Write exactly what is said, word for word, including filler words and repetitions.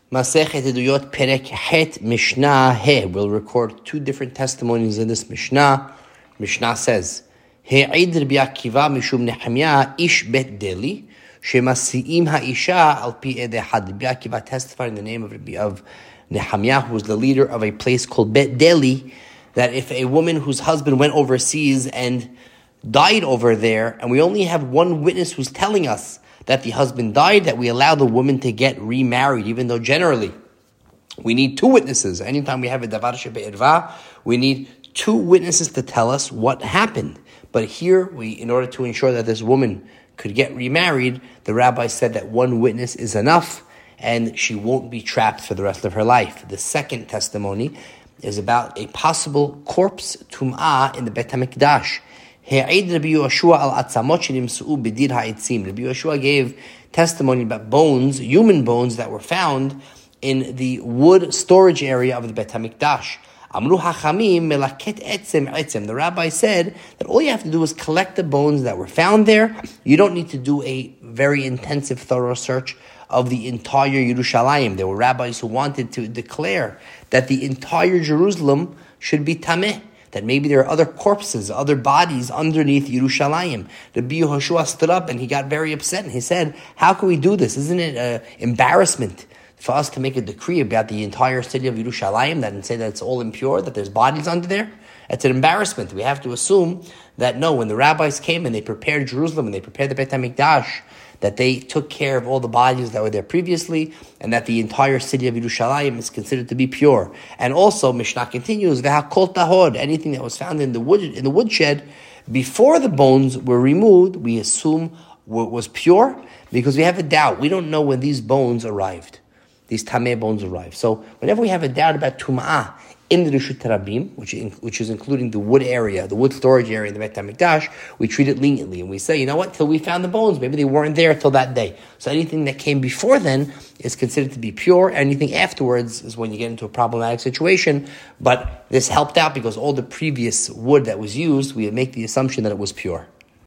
Masechet Eduyot Perek Het Mishnah He. We'll record two different testimonies in this Mishnah. Mishnah says, He'id Rabbi Akiva Mishum Nehemiah Ish Bet Deli Shemasiim Ha'isha Al Pi Edehad. Rabbi Akiva testified in the name of Rabbi of Nehemiah, who was the leader of a place called Bet Deli, that if a woman whose husband went overseas and died over there, and we only have one witness who's telling us that the husband died, that we allow the woman to get remarried, even though generally we need two witnesses. Anytime we have a davar shebe'irva, we need two witnesses to tell us what happened. But here, we, in order to ensure that this woman could get remarried, the rabbi said that one witness is enough, and she won't be trapped for the rest of her life. The second testimony is about a possible corpse tum'ah in the Bet HaMikdash. Rabbi Yoshua gave testimony about bones, human bones that were found in the wood storage area of the Bet HaMikdash. The rabbi said that all you have to do is collect the bones that were found there. You don't need to do a very intensive, thorough search of the entire Yerushalayim. There were rabbis who wanted to declare that the entire Jerusalem should be tameh, that maybe there are other corpses, other bodies underneath Yerushalayim. Rabbi Yehoshua stood up and he got very upset and he said, how can we do this? Isn't it an embarrassment for us to make a decree about the entire city of Yerushalayim that and say that it's all impure, that there's bodies under there? It's an embarrassment. We have to assume that no, when the rabbis came and they prepared Jerusalem and they prepared the Beit HaMikdash, that they took care of all the bodies that were there previously, and that the entire city of Yerushalayim is considered to be pure. And also, Mishnah continues, V'hakol tahor, anything that was found in the wood in the woodshed before the bones were removed, we assume was pure, because we have a doubt. We don't know when these bones arrived. These tameh bones arrived. So whenever we have a doubt about tum'ah in the Rishut Rabim, which which is including the wood area, the wood storage area in the Beit HaMikdash, we treat it leniently. And we say, you know what, till we found the bones, maybe they weren't there till that day. So anything that came before then is considered to be pure. Anything afterwards is when you get into a problematic situation. But this helped out because all the previous wood that was used, we make the assumption that it was pure.